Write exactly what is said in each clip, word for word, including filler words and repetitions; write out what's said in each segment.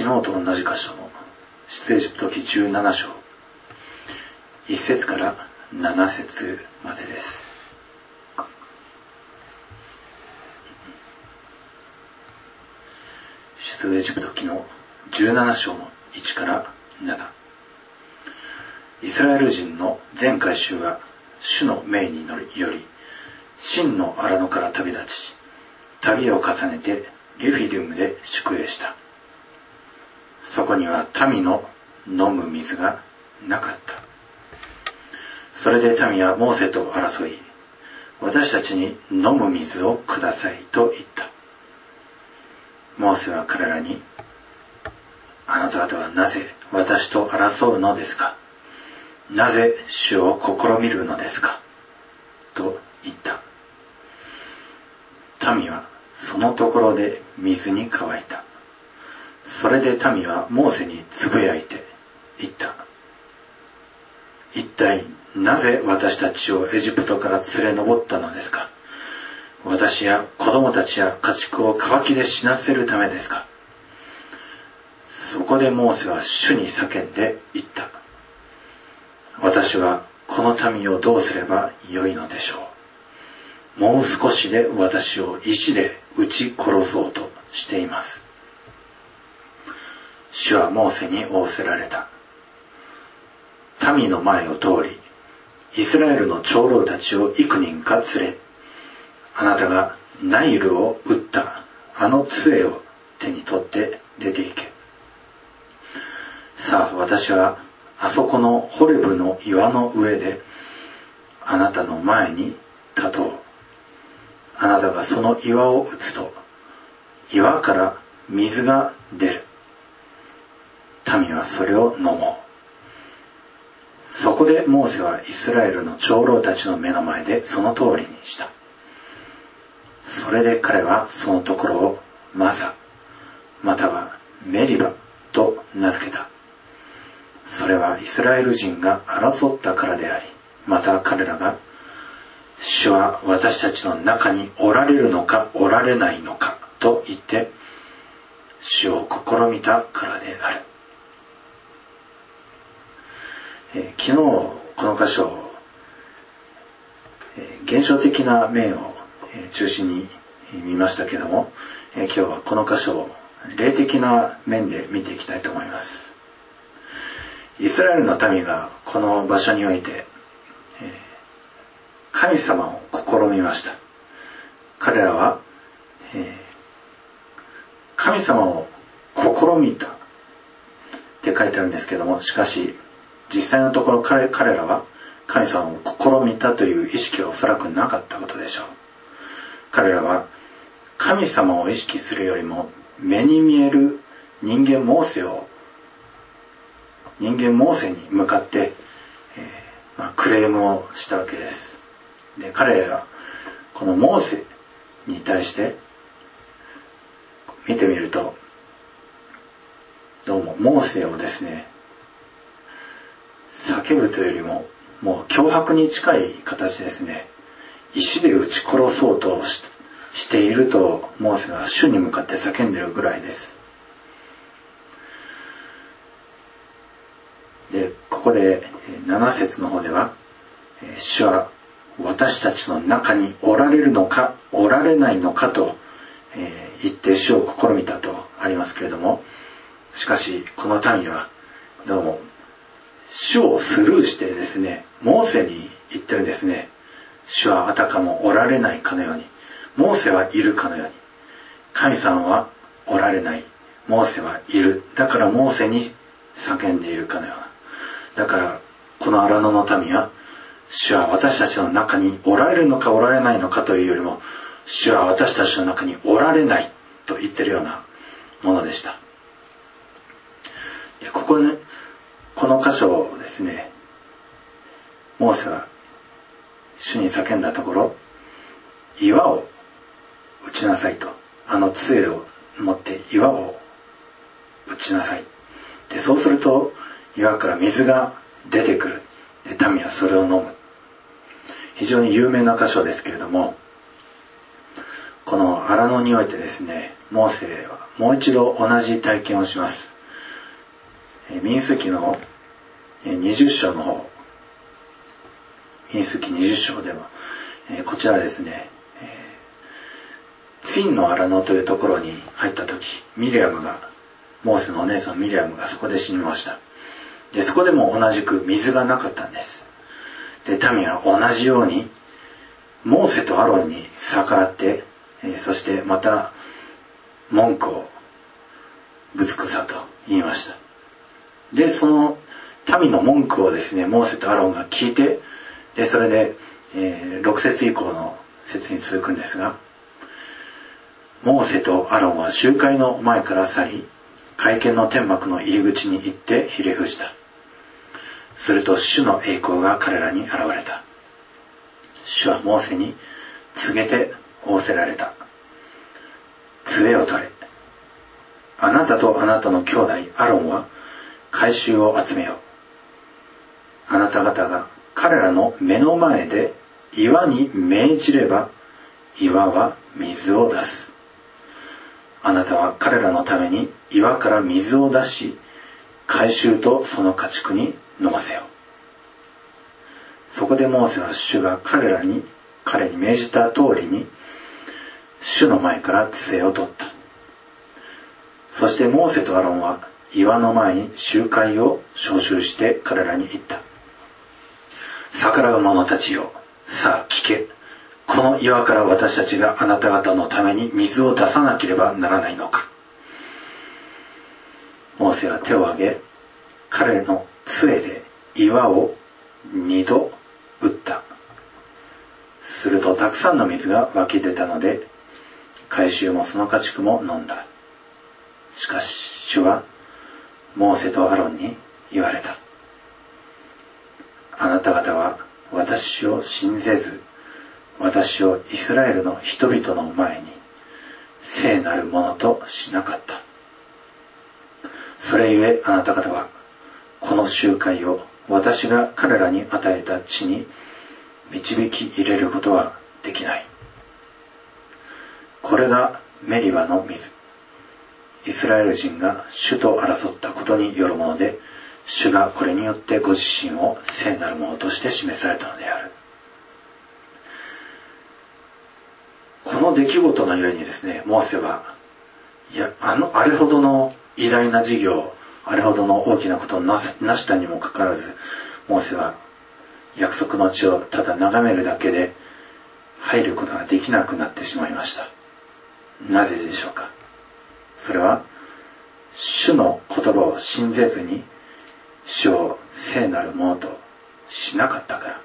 昨日と同じ箇所の出エジプト記じゅうなな章いち節からなな節までです。出エジプト記のじゅうなな章のいちからなな。イスラエル人の全会衆は主の命によりシンの荒野から旅立ち、旅を重ねてリフィディムで宿営した。そこには民の飲む水がなかった。それで民はモーセと争い、私たちに飲む水をくださいと言った。モーセは彼らに、あなた方はなぜ私と争うのですか。なぜ主を試みるのですかと言った。民はそのところで水に乾いた。それで民はモーセにつぶやいて言った。一体なぜ私たちをエジプトから連れ上ったのですか。私や子供たちや家畜を渇きで死なせるためですか。そこでモーセは主に叫んで言った。私はこの民をどうすればよいのでしょう。もう少しで私を石で撃ち殺そうとしています。主はモーセに仰せられた。民の前を通り、イスラエルの長老たちを幾人か連れ、あなたがナイルを撃ったあの杖を手に取って出て行け。さあ、私はあそこのホレブの岩の上であなたの前に立とう。あなたがその岩を打つと、岩から水が出る。民はそれを飲もう。そこでモーセはイスラエルの長老たちの目の前でその通りにした。それで彼はそのところをマザ、またはメリバと名付けた。それはイスラエル人が争ったからであり、また彼らが主は私たちの中におられるのかおられないのかと言って主を試みたからである。えー、昨日この箇所、えー、現象的な面を、えー、中心に見ましたけども、えー、今日はこの箇所を霊的な面で見ていきたいと思います。イスラエルの民がこの場所において、えー、神様を試みました。彼らは、えー、神様を試みたって書いてあるんですけども、しかし実際のところ 彼, 彼らは神様を試みたという意識はおそらくなかったことでしょう。彼らは神様を意識するよりも目に見える人間モーセを人間モーセに向かって、えーまあ、クレームをしたわけです。で、彼らはこのモーセに対して見てみると、どうもモーセをですね、叫ぶというよりももう脅迫に近い形ですね、石で撃ち殺そうと し, しているとモーセが主に向かって叫んでいるぐらいです。で、ここでなな節の方では、主は私たちの中におられるのかおられないのかと、えー、言って主を試みたとありますけれども、しかしこの民はどうも主をスルーしてですね、モーセに言ってるんですね。主はあたかもおられないかのように、モーセはいるかのように、神様はおられない、モーセはいる、だからモーセに叫んでいるかのような。だからこの荒野の民は、主は私たちの中におられるのかおられないのかというよりも、主は私たちの中におられないと言ってるようなものでした。で、ここね、この箇所をですね、モーセが主に叫んだところ、岩を打ちなさいと、あの杖を持って岩を打ちなさい。で、そうすると岩から水が出てくる。で、民はそれを飲む。非常に有名な箇所ですけれども、この荒野においてですね、モーセはもう一度同じ体験をします。 民数記のにじゅっ章の方、民数記にじゅっ章でも、こちらですね、ツィンの荒野というところに入った時、ミリアムが、モーセのお姉さんミリアムがそこで死にました。で、そこでも同じく水がなかったんです。で、民は同じように、モーセとアロンに逆らって、えー、そしてまた文句をぶつくさと言いました。で、その民の文句をですね、モーセとアロンが聞いて、で、それで、えー、ろく節以降の節に続くんですが、モーセとアロンは集会の前から去り、会見の天幕の入り口に行ってひれ伏した。すると主の栄光が彼らに現れた。主はモーセに告げて仰せられた。杖を取れ。あなたとあなたの兄弟アロンは回収を集めよう。あなた方が彼らの目の前で岩に命じれば岩は水を出す。あなたは彼らのために岩から水を出し、回収とその家畜に飲ませよう。そこでモーセは主が彼らに、彼に命じた通りに、主の前から杖を取った。そしてモーセとアロンは岩の前に集会を招集して彼らに言った。逆らう者たちよ、さあ聞け。この岩から私たちがあなた方のために水を出さなければならないのか。モーセは手を挙げ、彼の杖で岩を二度打った。するとたくさんの水が湧き出たので、回収もその家畜も飲んだ。しかし主はモーセとアロンに言われた。あなた方は私を信ぜず、私をイスラエルの人々の前に聖なるものとしなかった。それゆえあなた方はこの集会を私が彼らに与えた地に導き入れることはできない。これがメリバの水。イスラエル人が主と争ったことによるもので、主がこれによってご自身を聖なるものとして示されたのである。この出来事のようにですね、モーセは、いや、あの、あれほどの偉大な事業、あれほどの大きなことをなしたにもかかわらず、モーセは約束の地をただ眺めるだけで入ることができなくなってしまいました。なぜでしょうか。それは、主の言葉を信ぜずに、主を聖なるものとしなかったから。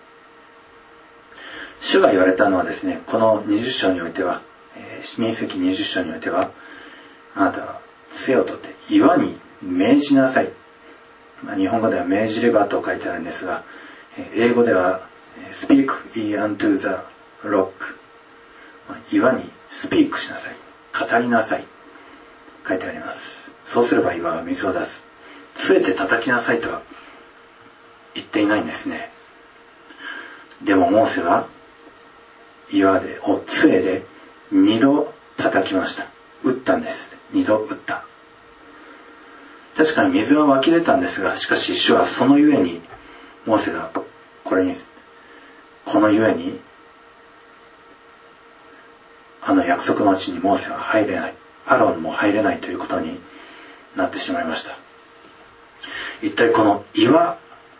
主が言われたのはですね、このにじゅっ章においては、えー、民数記にじゅっ章においては、あなたは杖を取って岩に命じなさい。まあ、日本語では命じればと書いてあるんですが、英語では speak ye unto the rock、まあ、岩にスピークしなさい、語りなさい、書いてあります。そうすれば岩は水を出す。杖で叩きなさいとは言っていないんですね。でもモーセは岩でを杖で二度叩きました。打ったんです。二度打った。確かに水は湧き出たんですが、しかし主はそのゆえに、モーセがこれに、このゆえに、あの約束の地にモーセは入れない、アロンも入れないということになってしまいました。一体この岩、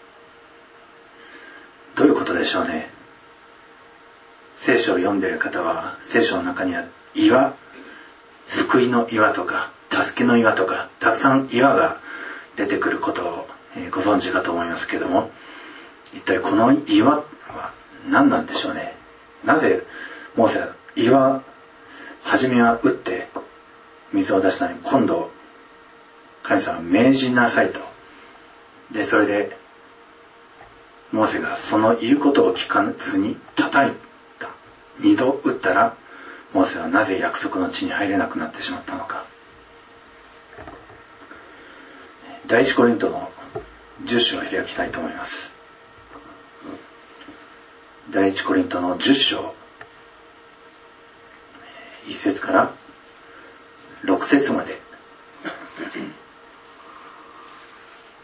どういうことでしょうね。聖書を読んでいる方は、聖書の中には岩、救いの岩とか、助けの岩とか、たくさん岩が出てくることをご存知かと思いますけれども、一体この岩は何なんでしょうね。なぜモーセは岩、初めは打って水を出したのに、今度神様は命じなさいと。で、それでモーセがその言うことを聞かずに叩いた。二度打ったら、モーセはなぜ約束の地に入れなくなってしまったのか。第一コリントのじゅっ章を開きたいと思います。第一コリントのじゅっ章、いち節からろく節まで。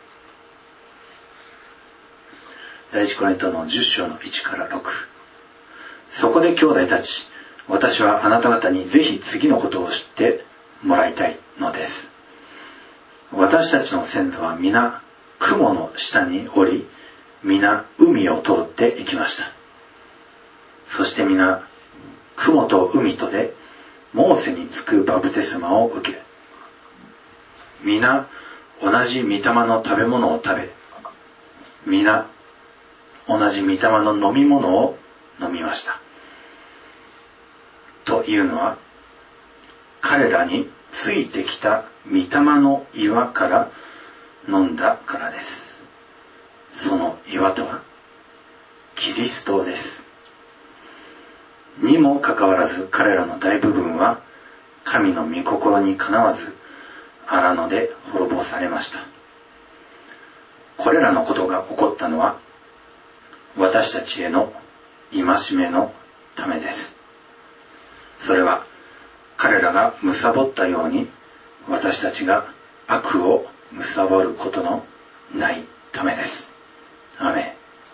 第一コリントのじゅっ章のいちからろく。そこで兄弟たち、私はあなた方にぜひ次のことを知ってもらいたいのです。私たちの先祖は皆雲の下におり、皆海を通って行きました。そして皆雲と海とでモーセにつくバプテスマを受け、皆同じ御霊の食べ物を食べ、皆同じ御霊の飲み物を飲みました。というのは、彼らについてきた御霊の岩から飲んだからです。その岩とはキリストです。にもかかわらず彼らの大部分は神の御心にかなわず荒野で滅ぼされました。これらのことが起こったのは私たちへの戒めのためです。それは彼らが貪ったように私たちが悪を貪ることのないためです。アメン。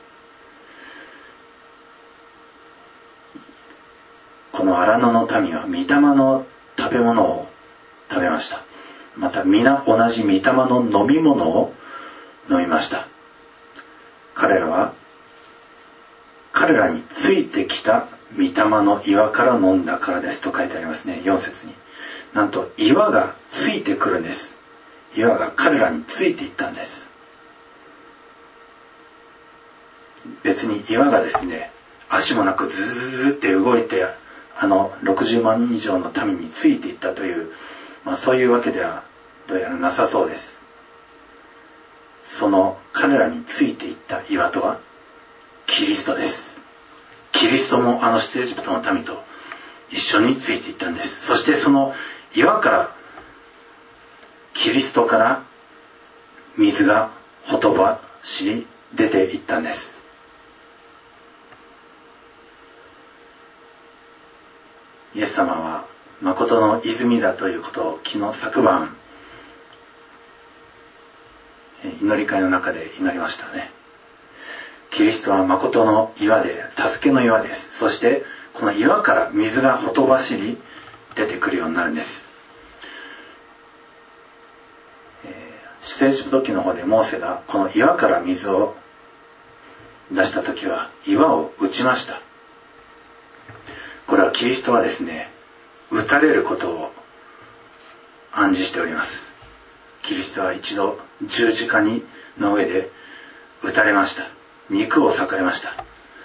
この荒野の民は御霊の食べ物を食べました。また皆同じ御霊の飲み物を飲みました。彼らは彼らについてきた御霊の岩から飲んだからですと書いてありますね。よん節に。なんと岩がついてくるんです。岩が彼らについていったんです。別に岩がですね、足もなくズズズって動いて、あのろくじゅうまんにん以上の民についていったという、まあ、そういうわけではどうやらなさそうです。その彼らについていった岩とはキリストです。キリストもあの出エジプトの民と一緒についていったんです。そしてその岩からキリストから水がほとばしり出ていったんです。イエス様は誠の泉だということを昨日昨晩祈り会の中で祈りましたね。キリストは誠の岩で助けの岩です。そしてこの岩から水がほとばしり出てくるようになるんです。出エジプト記の方でモーセがこの岩から水を出した時は岩を打ちました。これはキリストはですね、打たれることを暗示しております。キリストは一度十字架にの上で打たれました。肉を裂かれました。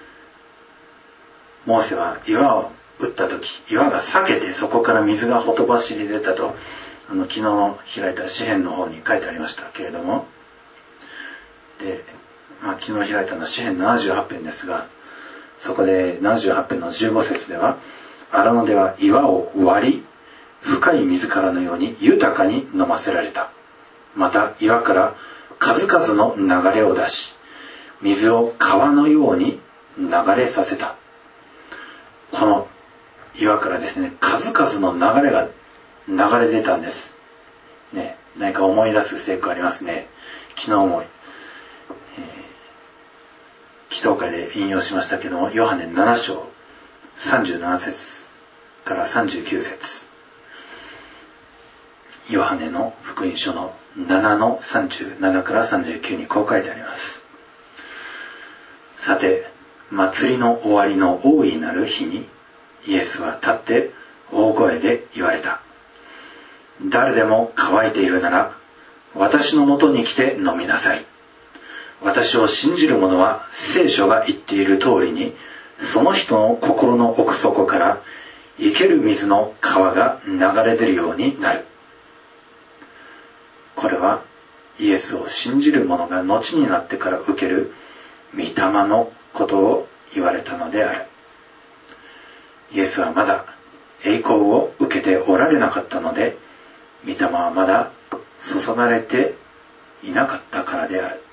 モーセは岩を打った時、岩が裂けてそこから水がほとばしり出たと、あの昨日開いた詩編の方に書いてありましたけれども、で、まあ、昨日開いたのは詩編ななじゅうはち編ですが、そこでななじゅうはち編のじゅうご節では、荒野では岩を割り、深い水からのように豊かに飲ませられた。また岩から数々の流れを出し、水を川のように流れさせた。この岩からですね、数々の流れが流れ出たんです。ね、何か思い出す聖句ありますね。昨日も、えー、祈祷会で引用しましたけども、ヨハネなな章さんじゅうなな節からさんじゅうきゅう節。ヨハネの福音書のななのさんじゅうななからさんじゅうきゅうにこう書いてあります。さて、祭りの終わりの大いなる日に、イエスは立って大声で言われた。誰でも乾いているなら、私のもとに来て飲みなさい。私を信じる者は聖書が言っている通りに、その人の心の奥底から生ける水の川が流れ出るようになる。これはイエスを信じる者が後になってから受ける御霊のことを言われたのである。イエスはまだ栄光を受けておられなかったので、御霊はまだ注がれていなかったからである。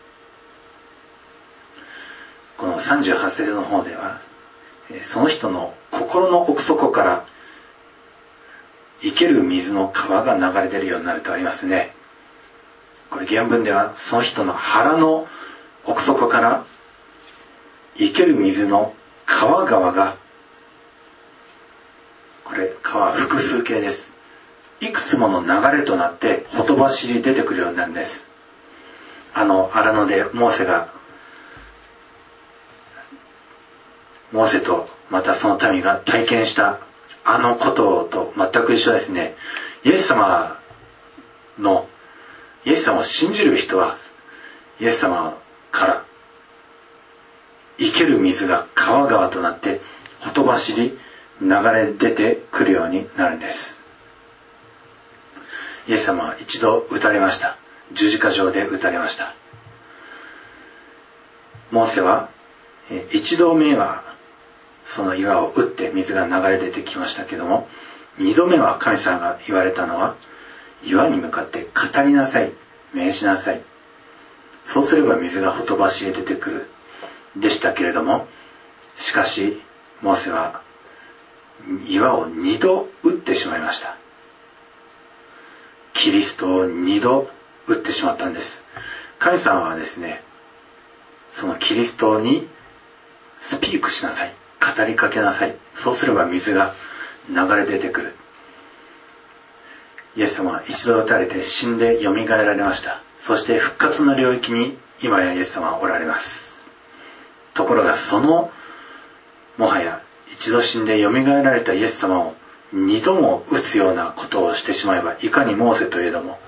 このさんじゅうはち節の方では、その人の心の奥底から生ける水の川が流れ出るようになるとありますね。これ原文ではその人の腹の奥底から生ける水の川々が、これ川は複数形です。いくつもの流れとなってほとばしり出てくるようになるんです。あの荒野でモーセがモーセとまたその民が体験したあのことと全く一緒ですね。イエス様のイエス様を信じる人はイエス様から生ける水が川々となってほとばしり流れ出てくるようになるんです。イエス様は一度撃たれました。十字架上で撃たれました。モーセは一度目はその岩を打って水が流れ出てきましたけども、二度目は神様が言われたのは、岩に向かって語りなさい、命じなさい、そうすれば水がほとばしり出てくるでしたけれども、しかしモーセは岩を二度打ってしまいました。キリストを二度打ってしまったんです。神様はですね、そのキリストにスピークしなさい、語りかけなさい、そうすれば水が流れ出てくる。イエス様は一度打たれて死んで蘇られました。そして復活の領域に今やイエス様はおられます。ところがそのもはや一度死んで蘇られたイエス様を二度も打つようなことをしてしまえば、いかにモーセといえども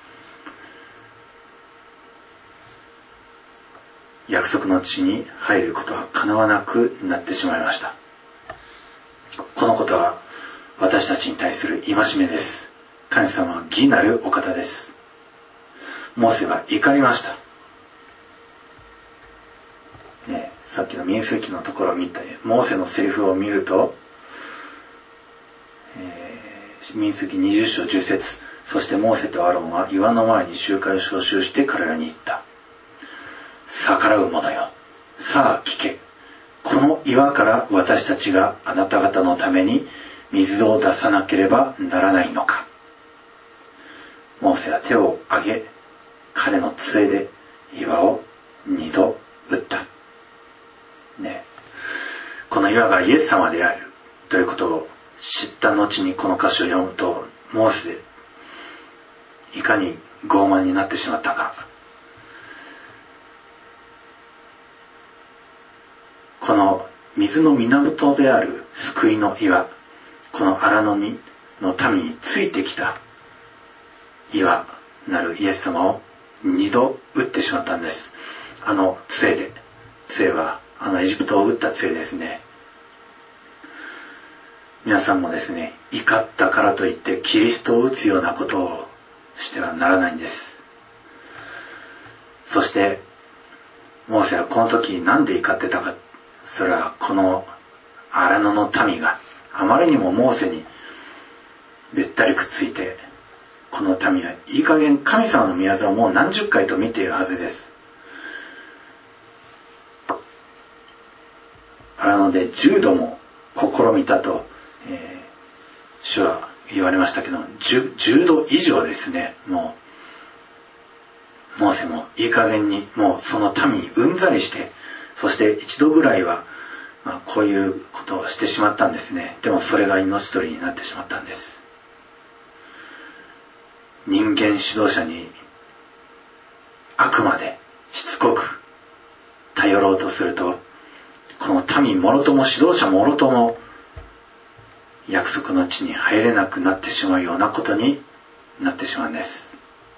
約束の地に入ることは叶わなくなってしまいました。このことは私たちに対する戒めです。神様は義なるお方です。モーセは怒りました、ね、さっきの民数記のところを見たモーセのセリフを見ると、えー、民数記にじゅっ章じゅっ節、そしてモーセとアロンは岩の前に集会を招集して彼らに言った。逆らう者よ、さあ聞け。この岩から私たちがあなた方のために水を出さなければならないのか。モーセは手を挙げ、彼の杖で岩を二度打った、ね、この岩がイエス様であるということを知った後にこの歌詞を読むと、モーセいかに傲慢になってしまったか。この水の源である救いの岩、この荒野にの民についてきた岩なるイエス様を二度撃ってしまったんです。あの杖で、杖はあのエジプトを撃った杖ですね。皆さんもですね、怒ったからといってキリストを撃つようなことをしてはならないんです。そしてモーセはこの時なんで怒ってたか。それはこの荒野の民があまりにもモーセにべったりくっついて、この民はいい加減神様の御業をもう何十回と見ているはずです。荒野で十度も試みたと、えー、主は言われましたけど、十度以上ですね。もうモーセもいい加減にもうその民にうんざりして、そして一度ぐらいは、まあ、こういうことをしてしまったんですね。でもそれが命取りになってしまったんです。人間指導者にあくまでしつこく頼ろうとすると、この民もろとも指導者もろとも約束の地に入れなくなってしまうようなことになってしまうんです。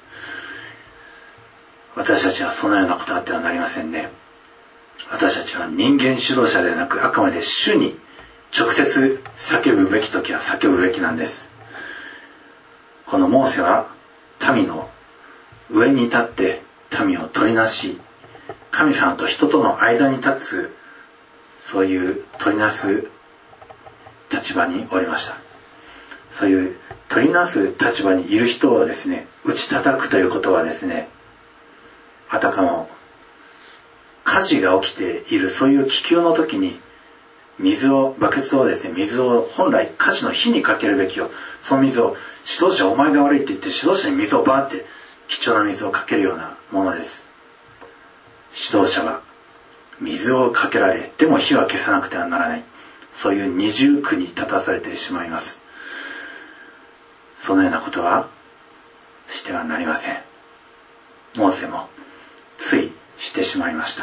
私たちはそのようなことあってはなりませんね。私たちは人間指導者ではなく、あくまで主に直接叫ぶべき時は叫ぶべきなんです。このモーセは民の上に立って民を取りなし、神様と人との間に立つ、そういう取りなす立場におりました。そういう取りなす立場にいる人をですね、打ち叩くということはですね、あたかも火事が起きているそういう気球の時に水をバケツをですね水を本来火事の火にかけるべきを、その水を指導者お前が悪いって言って指導者に水をバーって貴重な水をかけるようなものです。指導者は水をかけられ、でも火は消さなくてはならない。そういう二重苦に立たされてしまいます。そのようなことはしてはなりません。モーセもついしてしまいました。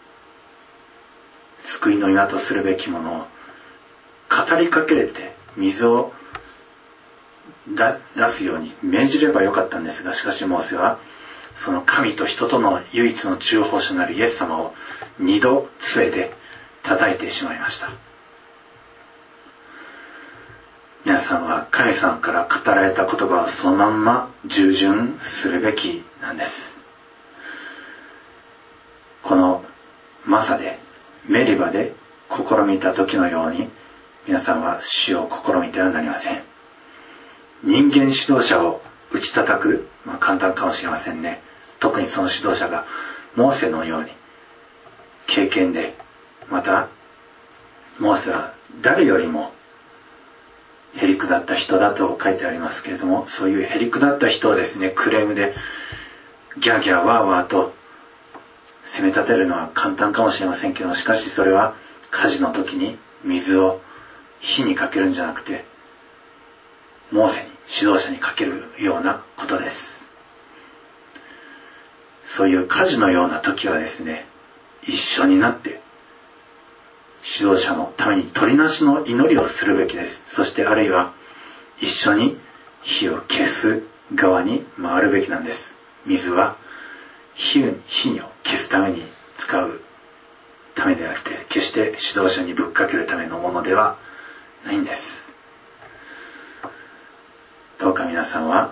救いの岩とするべきものを語りかけれて水を出すように命じればよかったんですが、しかしモーセはその神と人との唯一の中保者なるイエス様を二度杖で叩いてしまいました。皆さんは神様から語られた言葉をそのまんま従順するべきなんです。このマサでメリバで試みた時のように皆さんは死を試みてはなりません。人間指導者を打ち叩く、まあ簡単かもしれませんね。特にその指導者がモーセのように敬虔で、またモーセは誰よりもへりくだった人だと書いてありますけれども、そういうへりくだった人をですね、クレームでギャーギャーワーワーと責め立てるのは簡単かもしれませんけども、しかしそれは火事の時に水を火にかけるんじゃなくて、モーセに指導者にかけるようなことです。そういう火事のような時はですね、一緒になって指導者のために取りなしの祈りをするべきです。そしてあるいは一緒に火を消す側に回るべきなんです。水は火を消すために使うためであって、決して指導者にぶっかけるためのものではないんです。どうか皆さんは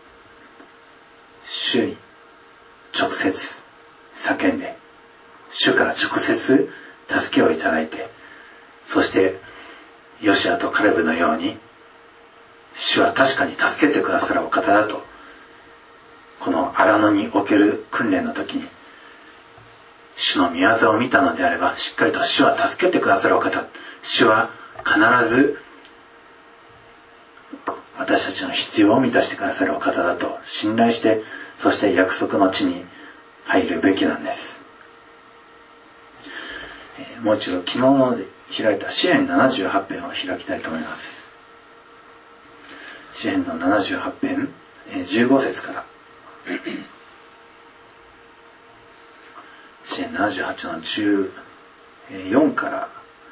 主に直接叫んで、主から直接助けをいただいて、そしてヨシアとカレブのように主は確かに助けてくださるお方だと、この荒野における訓練の時に主の御業を見たのであれば、しっかりと主は助けてくださるお方、主は必ず私たちの必要を満たしてくださるお方だと信頼して、そして約束の地に入るべきなんです。えー、もう一度昨日の開いた詩編ななじゅうはち編を開きたいと思います。詩編のななじゅうはち編、えー、じゅうご節から詩編ななじゅうはちのじゅうよんから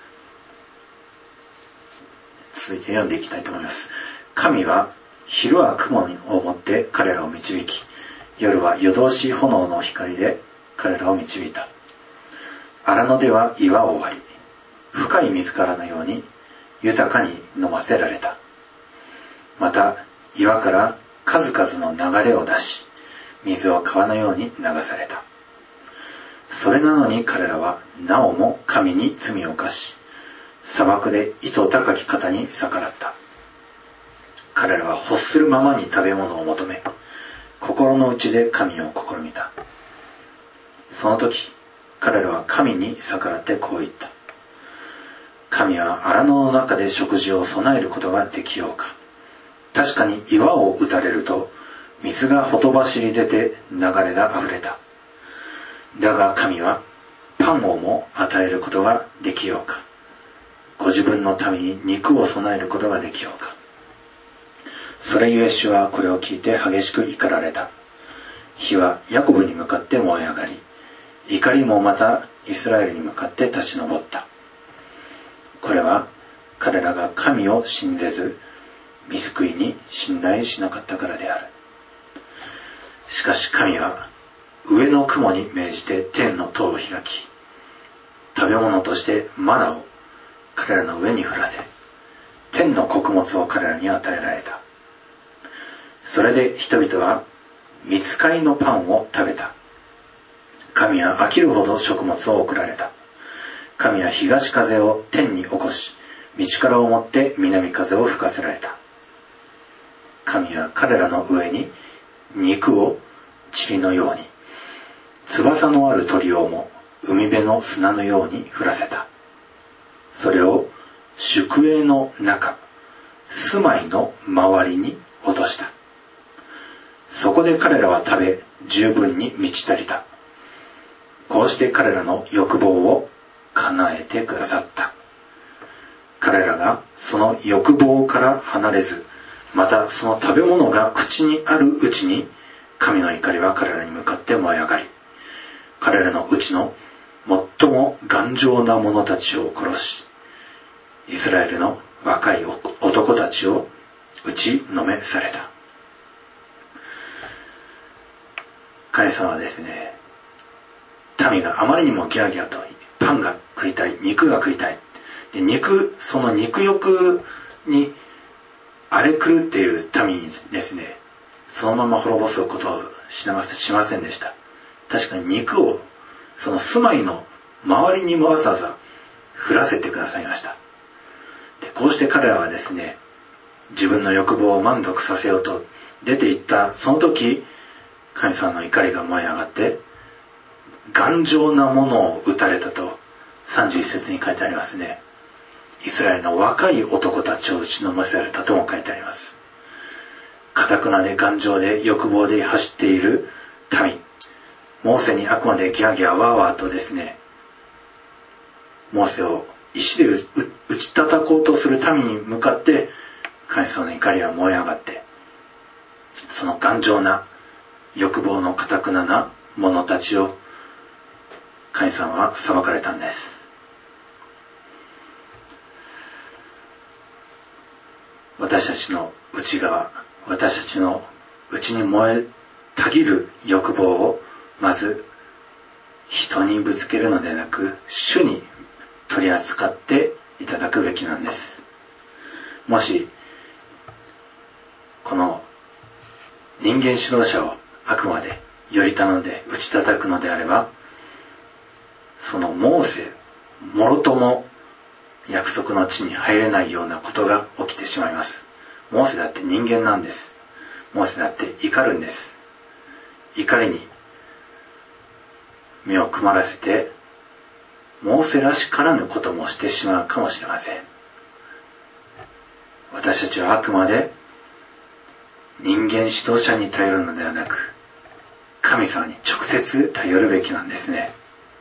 続いて読んでいきたいと思います。神は昼は雲を持って彼らを導き、夜は夜通し炎の光で彼らを導いた。荒野では岩を割り、深い水からのように豊かに飲ませられた。また岩から数々の流れを出し、水を川のように流された。それなのに彼らはなおも神に罪を犯し、砂漠で糸高き方に逆らった。彼らは欲するままに食べ物を求め、心の内で神を試みた。その時彼らは神に逆らってこう言った。神は荒野の中で食事を備えることができようか。確かに岩を打たれると水がほとばしり出て流れがあふれた。だが神はパンをも与えることができようか。ご自分のために肉を備えることができようか。それゆえ主はこれを聞いて激しく怒られた。火はヤコブに向かって燃え上がり、怒りもまたイスラエルに向かって立ち上った。これは彼らが神を信ぜず、御救いに信頼しなかったからである。しかし神は上の雲に命じて天の戸を開き、食べ物としてマナを彼らの上に降らせ、天の穀物を彼らに与えられた。それで人々は御使いのパンを食べた。神は飽きるほど食物を送られた。神は東風を天に起こし、道からをもって南風を吹かせられた。神は彼らの上に肉を塵のように、翼のある鳥をも海辺の砂のように降らせた。それを宿営の中、住まいの周りに落とした。そこで彼らは食べ、十分に満ち足りた。 こうして彼らの欲望を叶えてくださった。彼らがその欲望から離れず、またその食べ物が口にあるうちに、神の怒りは彼らに向かって燃え上がり、彼らのうちの最も頑丈な者たちを殺し、イスラエルの若い男たちを打ちのめされた。神様はですね、民があまりにもギャーギャーとパンが食いたい、肉が食いたい。で肉、その肉欲に荒れ狂っている民にですね、そのまま滅ぼすことをしませんでした。確かに肉をその住まいの周りにわざわざ降らせてくださいました。でこうして彼らはですね、自分の欲望を満足させようと出て行ったその時、神様の怒りが燃え上がって頑丈なものを撃たれたとさんじゅういっ節に書いてありますね。イスラエルの若い男たちを打ちのめされたとも書いてあります。堅くなで頑丈で欲望で走っている民、モーセにあくまでギャーギャーワーワーとですね、モーセを石で打ち叩こうとする民に向かって神様の怒りが燃え上がって、その頑丈な欲望の堅くなな者たちを神様は裁かれたんです。私たちの内側、私たちの内に燃えたぎる欲望をまず人にぶつけるのではなく、主に取り扱っていただくべきなんです。もしこの人間指導者をあくまでより頼んで打ち叩くのであれば、そのモーセもろとも約束の地に入れないようなことが起きてしまいます。モーセだって人間なんです。モーセだって怒るんです。怒りに目をくまらせて、モーセらしからぬこともしてしまうかもしれません。私たちはあくまで人間指導者に頼るのではなく、神様に直接頼るべきなんですね。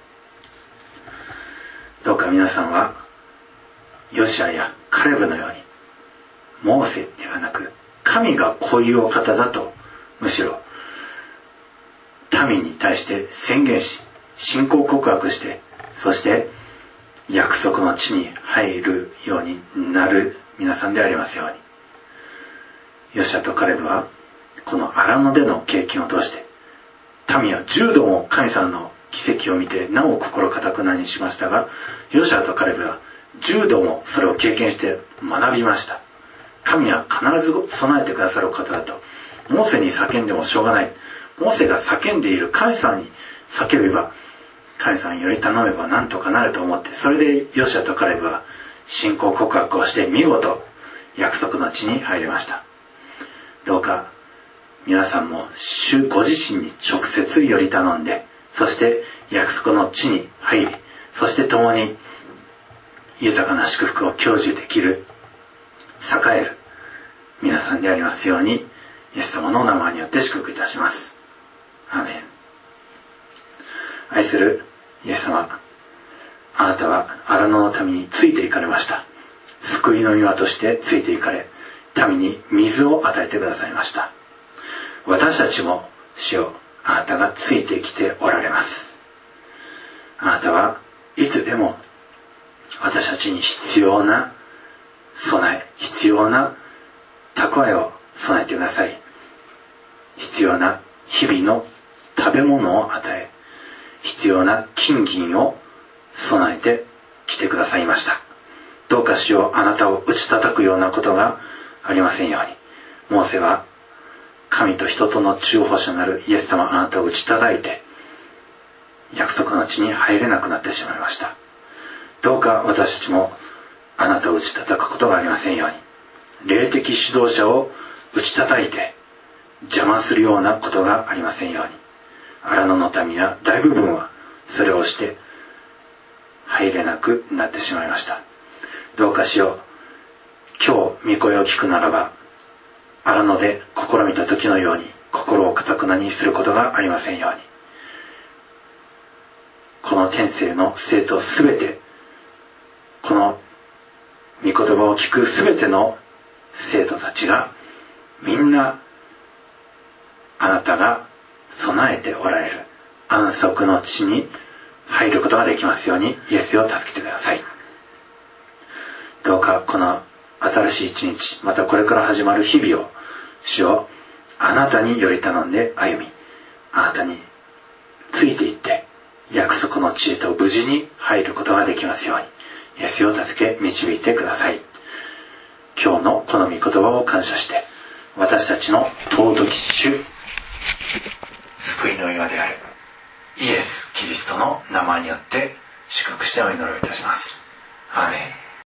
どうか皆さんはヨシアやカレブのように、モーセではなく神がこういうお方だと、むしろ民に対して宣言し、信仰告白して、そして約束の地に入るようになる皆さんでありますように。ヨシアとカレブはこの荒野での経験を通して、民はじゅうども神様の奇跡を見てなお心固くなにしましたが、ヨシアとカレブはじゅうどもそれを経験して学びました。神は必ず備えてくださる方だと。モーセに叫んでもしょうがない。モーセが叫んでいる神様に叫べば、神様により頼めば何とかなると思って、それでヨシアとカレブは信仰告白をして見事約束の地に入りました。どうか皆さんも主ご自身に直接より頼んで、そして約束の地に入り、そして共に豊かな祝福を享受できる、栄える皆さんでありますように、イエス様のお名前によって祝福いたします。アーメン。愛するイエス様、あなたは荒野の民について行かれました。救いの庭としてついて行かれ、民に水を与えてくださいました。私たちも主よ、あなたがついてきておられます。あなたはいつでも私たちに必要な備え、必要な蓄えを備えてください。必要な日々の食べ物を与え、必要な金銀を備えてきてくださいました。どうか主よ、あなたを打ち叩くようなことがありませんように。モーセは神と人との中保者なるイエス様、あなたを打ち叩いて約束の地に入れなくなってしまいました。どうか私たちもあなたを打ち叩くことがありませんように。霊的指導者を打ち叩いて邪魔するようなことがありませんように。荒野の民は大部分はそれをして入れなくなってしまいました。どうかしよう、今日御声を聞くならば、荒野で試みた時のように心を堅くなにすることがありませんように。 この天性の生徒すべて、この御言葉を聞くすべての生徒たちがみんなあなたが備えておられる安息の地に入ることができますように、イエスよ助けてください。どうかこの新しい一日、またこれから始まる日々を、主をあなたにより頼んで歩み、あなたについていって約束の地へと無事に入ることができますように、イエスを助け導いてください。今日のこの御言葉を感謝して、私たちの尊き主、救いの岩であるイエス・キリストの名前によって祝福してお祈りをいたします。アーメン。